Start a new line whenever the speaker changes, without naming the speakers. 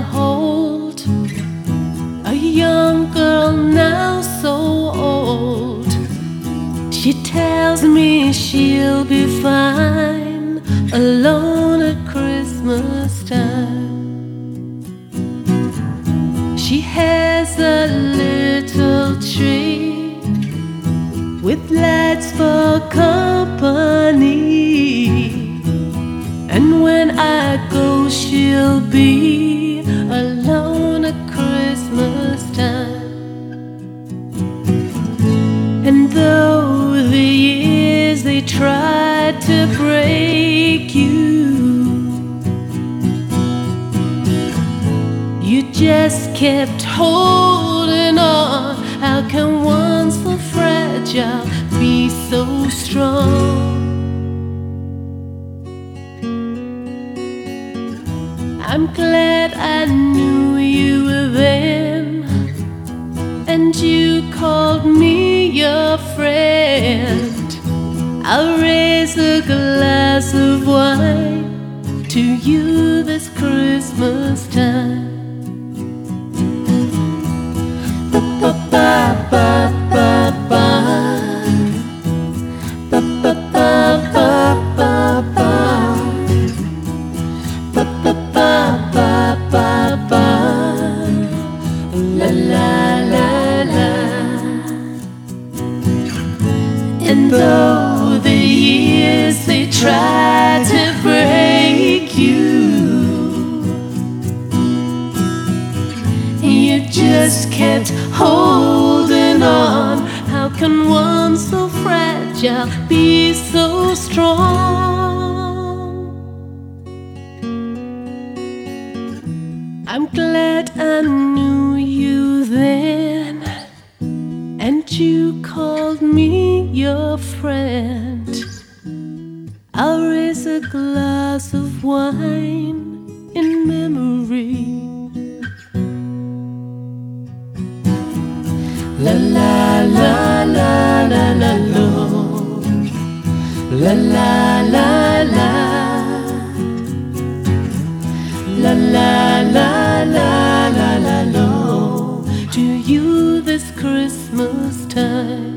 hold a young girl now so old. She tells me she'll be fine alone at Christmas time. She has a little tree with lights for company, and when I go she'll be alone at Christmas time. And though the years they tried to break you, you just kept holding on. How can one so fragile be so strong? I'm glad I knew you then, and you called me your friend. I'll raise a glass of wine to you this Christmas time. And though the years they tried to break you, you just kept holding on. How can one so fragile be so strong? I'm glad I knew you then, and you called me your friend. I'll raise a glass of wine in memory. La la la la la la lo. La la la la. La la la la la la lo. To you this Christmas time.